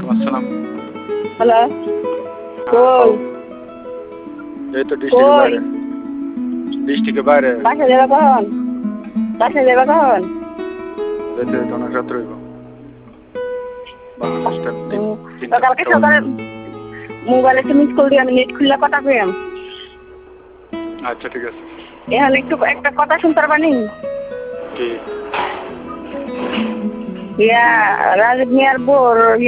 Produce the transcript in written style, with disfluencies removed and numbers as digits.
ওয়ালাইকুম আসসালাম। হ্যালো হ্যাঁ, কই এই তো ডিস্ট্রিক্টের কই বাইরে। ডিস্ট্রিক্টের বাইরে বাসা যাবা কখন বাসা যাবা কখন যেতে যেতে অনেক রাত রইব। বাংলাদেশ টাইম তো তিনটা কালকে চারটা বাজে। সকালে মোবাইলে একটু মিস কল দিয়ে আমি নেট খুললে কথা পেলাম। আচ্ছা ঠিক আছে। এখন একটু একটা কথা শুনতে পারবানি? কি? ইয়া রাজীব মিয়ার বোর